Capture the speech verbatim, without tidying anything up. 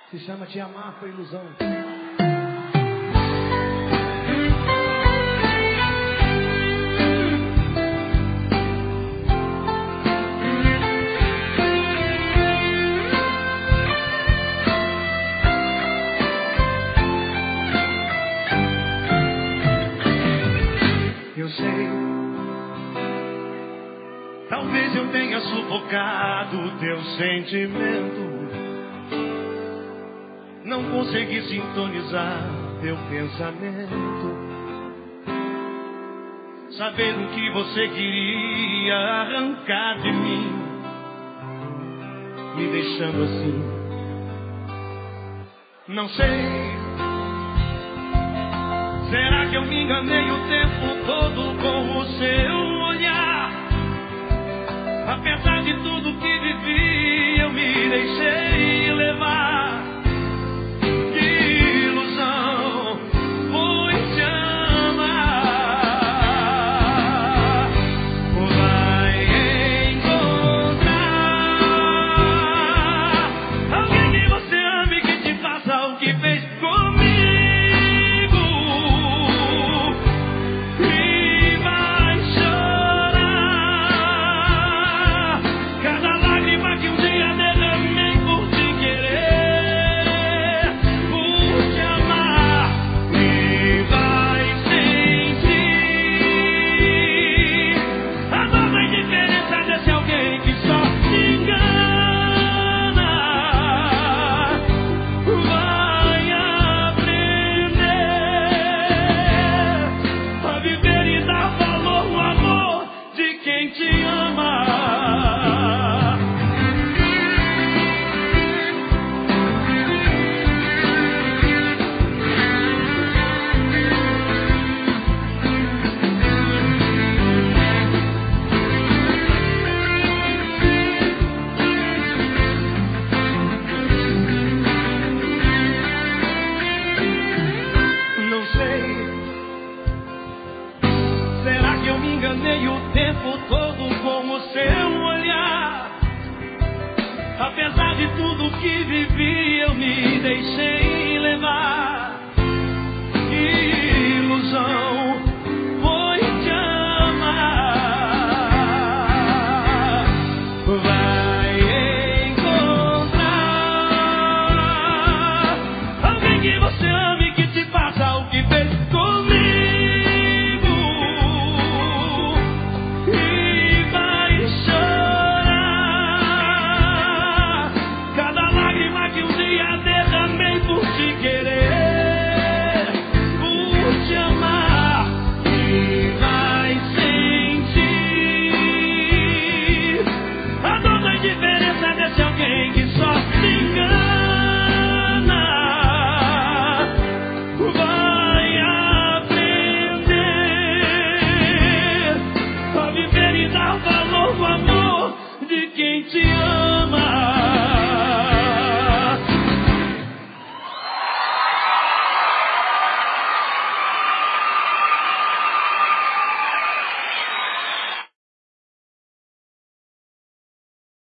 Se chama Te Amar Foi Ilusão. Eu sei, talvez eu tenha sufocado o teu sentimento. Não consegui sintonizar teu pensamento, sabendo que você queria arrancar de mim, me deixando assim. Não sei, será que eu me enganei o tempo todo com o seu olhar? Apesar de tudo que vivi, eu me deixei levar. Apesar de tudo que vivi, eu me deixei levar. Que ilusão foi te amar. Vai encontrar alguém que você ame, que te faça o que fez comigo. E vai chorar cada lágrima que um dia derramei por te querer, por te amar. E vai sentir a dor da indiferença desse alguém que só se engana. Vai aprender a viver e dar valor ao amor de quem te ama.